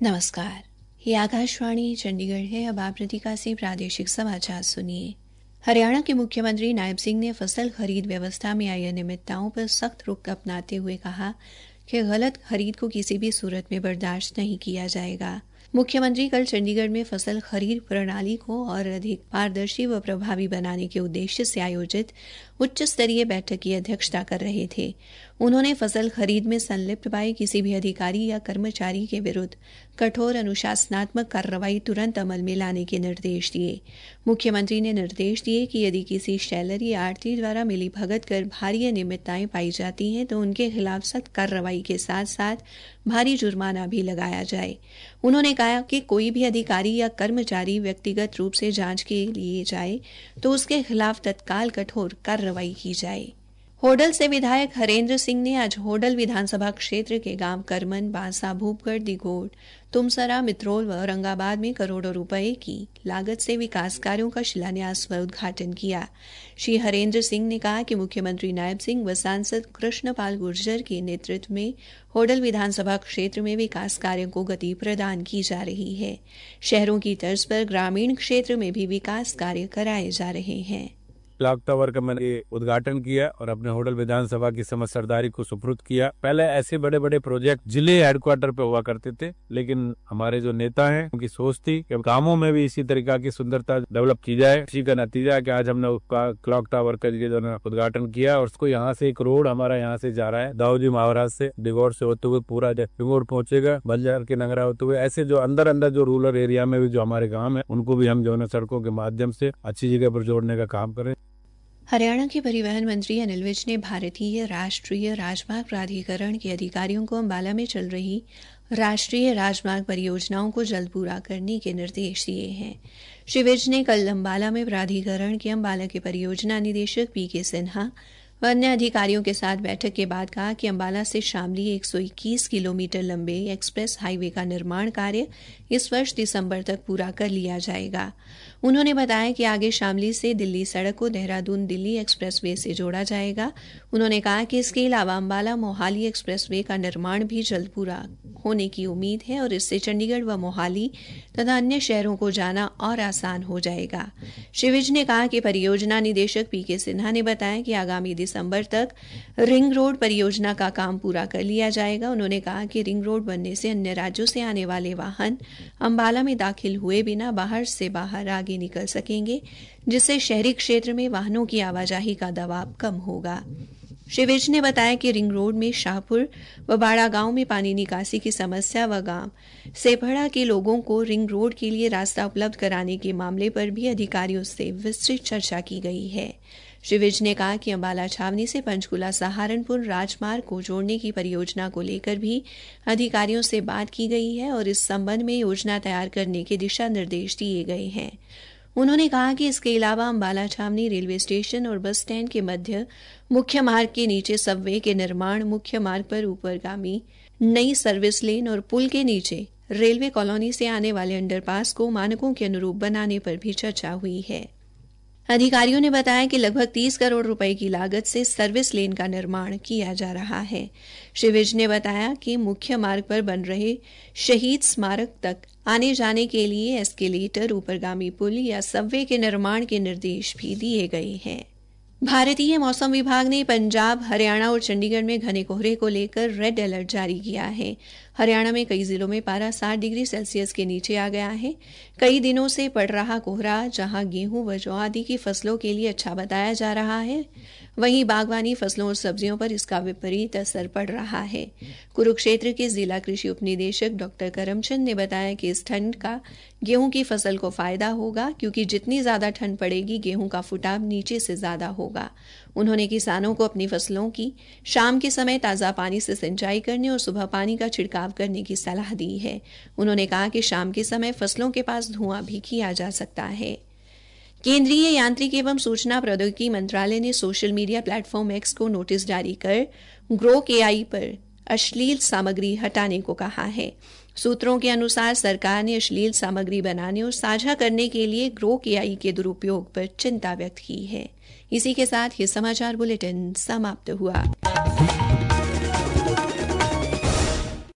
नमस्कार, ये आकाशवाणी चंडीगढ़ है। अब आप रतिका से प्रादेशिक समाचार सुनिए। हरियाणा के मुख्यमंत्री नायब सिंह ने फसल खरीद व्यवस्था में आई अनियमितताओं पर सख्त रुख अपनाते हुए कहा कि गलत खरीद को किसी भी सूरत में बर्दाश्त नहीं किया जाएगा। मुख्यमंत्री कल चंडीगढ़ में फसल खरीद प्रणाली को और अधिक पारदर्शी व प्रभावी बनाने के उद्देश्य से आयोजित उच्च स्तरीय बैठक की अध्यक्षता कर रहे थे। उन्होंने फसल खरीद में संलिप्त पाए किसी भी अधिकारी या कर्मचारी के विरुद्ध कठोर अनुशासनात्मक कार्रवाई तुरंत अमल में लाने के निर्देश दिए। मुख्यमंत्री ने निर्देश दिए कि यदि किसी शैलर या आढ़ती द्वारा मिली भगत कर भारी अनियमितताएं पाई जाती हैं तो उनके खिलाफ सख्त कार्रवाई के साथ साथ भारी जुर्माना भी लगाया जाए। उन्होंने कहा कि कोई भी अधिकारी या कर्मचारी व्यक्तिगत रूप से जांच के लिए जाए तो उसके खिलाफ तत्काल कठोर कार्रवाई की जाए। होडल से विधायक हरेंद्र सिंह ने आज होडल विधानसभा क्षेत्र के गांव करमन, बांसा, भूपगढ़, दिघोट, तुमसरा, मित्रोल व औरंगाबाद में करोड़ों रुपए की लागत से विकास कार्यों का शिलान्यास व उद्घाटन किया। श्री हरेंद्र सिंह ने कहा कि मुख्यमंत्री नायब सिंह व सांसद कृष्णपाल गुर्जर के नेतृत्व में होडल विधानसभा क्षेत्र में विकास कार्यों को गति प्रदान की जा रही है। शहरों की तर्ज पर ग्रामीण क्षेत्र में भी विकास कार्य कराए जा रहे हैं। क्लॉक टावर का मैंने उद्घाटन किया और अपने होडल विधानसभा की समझ सरदारी को सुपुर्द किया। पहले ऐसे बड़े बड़े प्रोजेक्ट जिले हेडक्वार्टर पे हुआ करते थे, लेकिन हमारे जो नेता हैं उनकी सोच थी कि कामों में भी इसी तरीका की सुंदरता डेवलप की जाए। इसी का नतीजा है कि आज हमने उसका क्लॉक टावर का उद्घाटन किया और उसको यहाँ से एक रोड हमारा यहाँ से जा रहा है, दाऊजी महाराज से डिगोर से होते हुए पूरा डिगोर पहुंचेगा, बंजार के नगरा होते हुए। ऐसे जो अंदर जो रूरल एरिया में भी जो हमारे गाँव है उनको भी हम जो है सड़कों के माध्यम से अच्छी जगह पर जोड़ने का काम करें। हरियाणा के परिवहन मंत्री अनिल विज ने भारतीय राष्ट्रीय राजमार्ग प्राधिकरण के अधिकारियों को अंबाला में चल रही राष्ट्रीय राजमार्ग परियोजनाओं को जल्द पूरा करने के निर्देश दिए हैं। श्री विज ने कल अंबाला में प्राधिकरण के अंबाला के परियोजना निदेशक पीके सिन्हा व अन्य अधिकारियों के साथ बैठक के बाद कहा कि अंबाला से शामली 121 किलोमीटर लंबे एक्सप्रेस हाईवे का निर्माण कार्य इस वर्ष दिसंबर तक पूरा कर लिया जाएगा। उन्होंने बताया कि आगे शामली से दिल्ली सड़क को देहरादून दिल्ली एक्सप्रेसवे से जोड़ा जाएगा। उन्होंने कहा कि इसके अलावा अंबाला मोहाली एक्सप्रेसवे का निर्माण भी जल्द पूरा होने की उम्मीद है और इससे चंडीगढ़ व मोहाली तथा अन्य शहरों को जाना और आसान हो जाएगा। श्री विज ने कहा कि परियोजना निदेशक पीके सिन्हा ने बताया कि आगामी दिसंबर तक रिंग रोड परियोजना का काम पूरा कर लिया जाएगा। उन्होंने कहा कि रिंग रोड बनने से अन्य राज्यों से आने वाले वाहन अंबाला में दाखिल हुए बिना बाहर से बाहर आगे निकल सकेंगे, जिससे शहरी क्षेत्र में वाहनों की आवाजाही का दबाव कम होगा। श्री विज ने बताया कि रिंग रोड में शाहपुर व बाड़ा गांव में पानी निकासी की समस्या व गांव सेपड़ा के लोगों को रिंग रोड के लिए रास्ता उपलब्ध कराने के मामले पर भी अधिकारियों से विस्तृत चर्चा की गई है। श्री विज ने कहा कि अंबाला छावनी से पंचकुला सहारनपुर राजमार्ग को जोड़ने की परियोजना को लेकर भी अधिकारियों से बात की गई है और इस संबंध में योजना तैयार करने के दिशा निर्देश दिए गए हैं। उन्होंने कहा कि इसके अलावा अंबाला छावनी रेलवे स्टेशन और बस स्टैंड के मध्य मुख्य मार्ग के नीचे सबवे के निर्माण, मुख्य मार्ग पर ऊपरगामी नई सर्विस लेन और पुल के नीचे रेलवे कॉलोनी से आने वाले अंडरपास को मानकों के अनुरूप बनाने पर भी चर्चा हुई है। अधिकारियों ने बताया कि लगभग 30 करोड़ रुपए की लागत से सर्विस लेन का निर्माण किया जा रहा है। श्री विज ने बताया कि मुख्य मार्ग पर बन रहे शहीद स्मारक तक आने जाने के लिए एस्केलेटर, ऊपरगामी पुल या सबवे के निर्माण के निर्देश भी दिए गए हैं। भारतीय मौसम विभाग ने पंजाब, हरियाणा और चंडीगढ़ में घने कोहरे को लेकर रेड अलर्ट जारी किया है। हरियाणा में कई जिलों में पारा 60 डिग्री सेल्सियस के नीचे आ गया है। कई दिनों से पड़ रहा कोहरा जहां गेहूं व जौ आदि की फसलों के लिए अच्छा बताया जा रहा है, वहीं बागवानी फसलों और सब्जियों पर इसका विपरीत असर पड़ रहा है। कुरुक्षेत्र के जिला कृषि उपनिदेशक डॉक्टर करमचंद ने बताया कि इस ठंड का गेहूं की फसल को फायदा होगा, क्योंकि जितनी ज्यादा ठंड पड़ेगी गेहूं का फुटाव नीचे से ज्यादा होगा। उन्होंने किसानों को अपनी फसलों की शाम के समय ताज़ा पानी से सिंचाई करने और सुबह पानी का छिड़काव करने की सलाह दी है। उन्होंने कहा कि शाम के समय फसलों के पास धुआं भी किया जा सकता है। केंद्रीय यांत्रिक एवं सूचना प्रौद्योगिकी मंत्रालय ने सोशल मीडिया प्लेटफॉर्म एक्स को नोटिस जारी कर ग्रोक एआई पर अश्लील सामग्री हटाने को कहा है। सूत्रों के अनुसार सरकार ने अश्लील सामग्री बनाने और साझा करने के लिए ग्रोक एआई के दुरुपयोग पर चिंता व्यक्त की है। इसी के साथ ये समाचार बुलेटिन समाप्त हुआ।